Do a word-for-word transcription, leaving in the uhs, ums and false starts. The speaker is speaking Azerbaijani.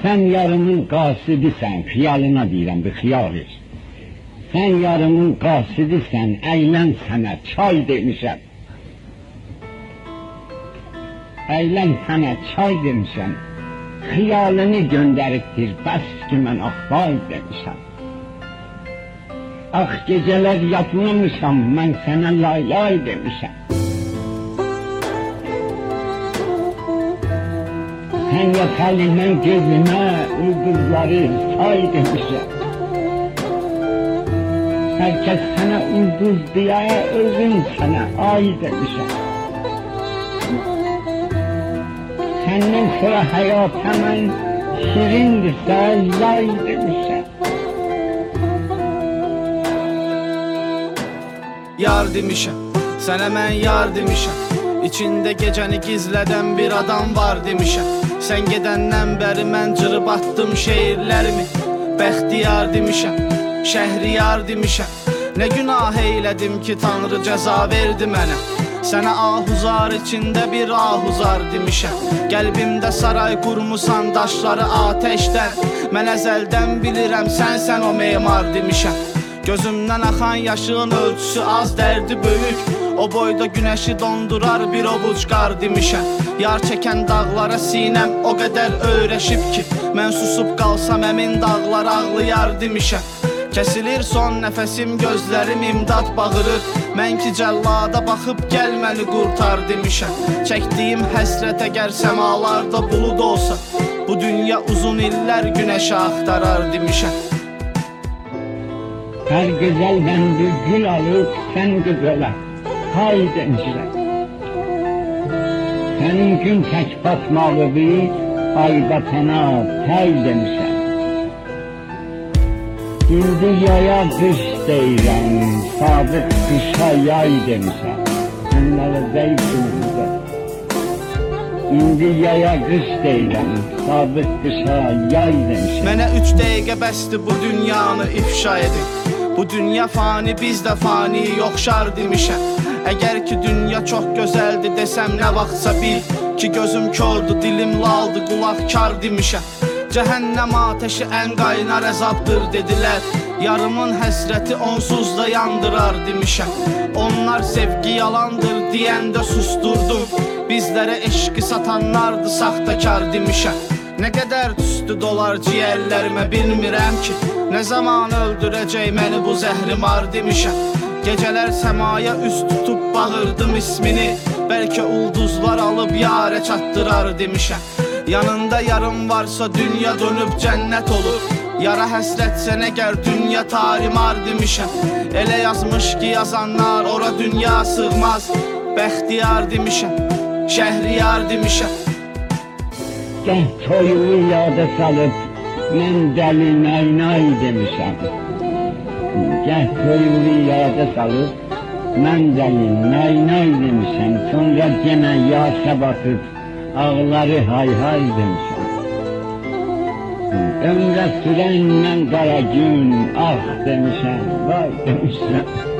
Sen yarımın qasidisən, xiyalına deyirəm, bir xiyal et. Sen yarımın qasidisən, əylən sənə çay demişəm. Əylən sənə çay demişəm. Xiyalını göndəribdir, bəs ki mən axbay demişəm. Ax gecələr yatmamışam, mən sənə lay lay demişəm. Sen yatalımın gözüme ulduzları say demişəm. Herkes sana ulduz diye, özüm sana ay demişəm. Senden sonra hayat hemen şirindirse yay demişəm. Yar demişəm, sənə mən yar demişəm. İçində gecəni gizlədən bir adam var demişəm. Sən gedəndən bəri mən cırıb attım şeirlərimi. Bəxtiyar demişəm, şəhriyar demişəm. Nə günah eylədim ki Tanrı cəza verdi mənə. Sənə ahuzar içində bir ahuzar demişəm. Qəlbimdə saray qurmusan daşları ateşdən. Mən əzəldən bilirəm sənsən o memar demişəm. Gözümdən axan yaşın ölçüsü az, dərdi böyük. O boyda günəşi dondurar bir ovuc qar demişəm. Yar çəkən dağlara sinəm o qədər öyrəşib ki mən susub qalsam əmin dağlar ağlayar demişəm. Kəsilir son nəfəsim, gözlərim imdad bağırır. Mən ki cəllada baxıb gəl məni qurtar demişəm. Çəkdiyim həsrət əgər səmalarda bulud olsa, bu dünya uzun illər günəşi axtarar demişəm. Her güzelden bir gül alıp sen güzele hay demişler. Senin gün tek batmalı bir ay batana pay demişler. İndi yaya kış deyirəm, sadık kışa yay demişler. Bunları zeytinimizde. İndi yaya kış deyirəm, sadık kışa yay demişler. Mənə üç dəqiqə bəsdir bu dünyanı ifşa edin. Bu dünya fani, biz də fani yoxşar demişəm. Əgər ki dünya çox gözəldir desəm nə vaxtsa bil ki gözüm kördür, dilim laldır, qulaq kar demişəm. Cəhənnəm ateşi ən qaynar əzabdır dedilər. Yarımın həsrəti onsuz da yandırar demişəm. Onlar sevgi yalandır deyəndə susturdum. Bizlərə eşqi satanlardı saxtakar demişəm. Nə qədər tüstü dolar ciyərlərimə bilmirəm ki nə zaman öldürəcək məni bu zəhrimar demişəm. Gecələr səmaya üst tutub bağırdım ismini. Bəlkə ulduzlar alıb yarə çatdırar demişəm. Yanında yarım varsa dünya dönüb cənnət olur. Yara həsrətsən əgər dünya tarimar demişəm. Elə yazmış ki yazanlar ora dünya sığmaz. Bəxtiyar demişəm, şəhriyar demişəm. Gəh toyumu yada salıb mən dəli nay nay demişəm. Gəh toyumu yada salıb mən dəli nay nay demişəm. Sonra yenə yaşa batıb ağları hay hay demişəm. Ömrə sürən mən qara gün ah demişəm, vay demişəm.